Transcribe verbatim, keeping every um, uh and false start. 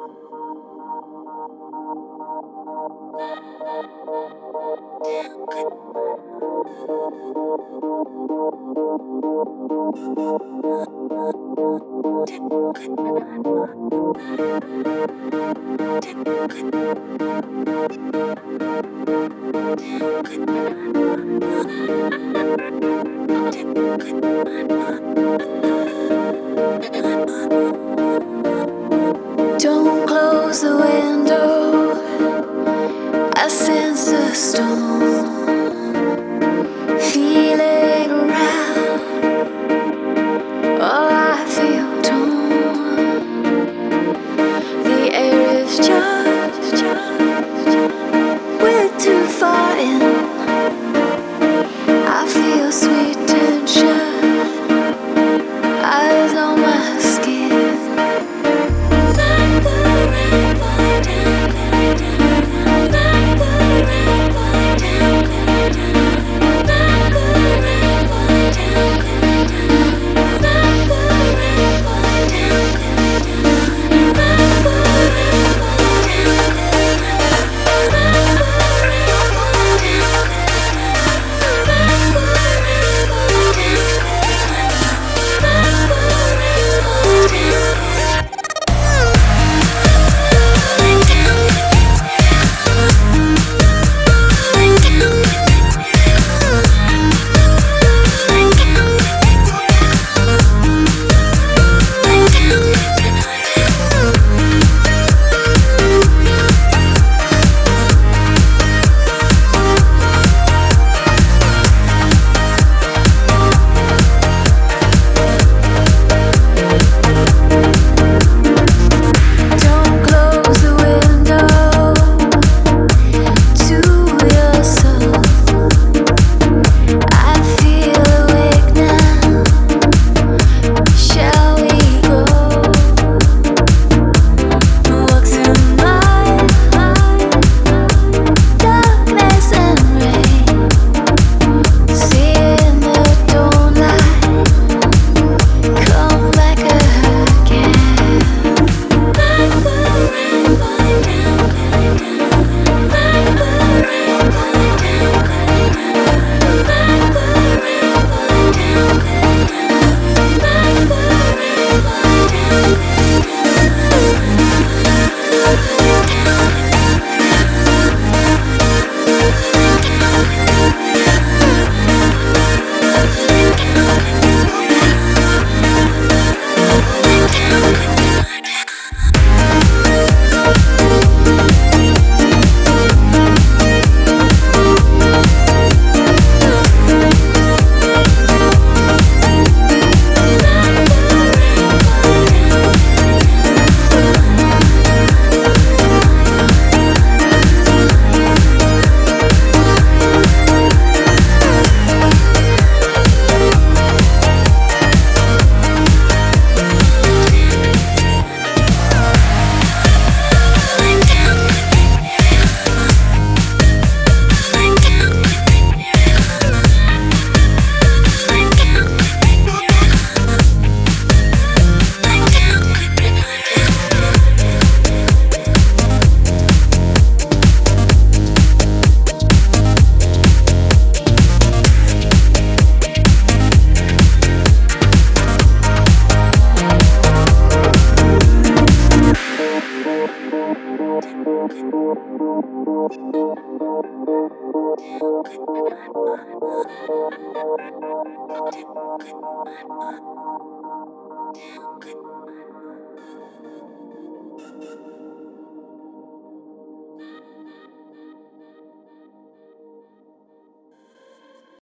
Don't close the window, I sense a storm. Feeling around, oh, I feel torn. The air is charged, we're too far in. I feel sweet tension, eyes on my skin. Like the rain falling down, like the rain falling down, like the rain falling down, like the rain falling down, like the rain Good.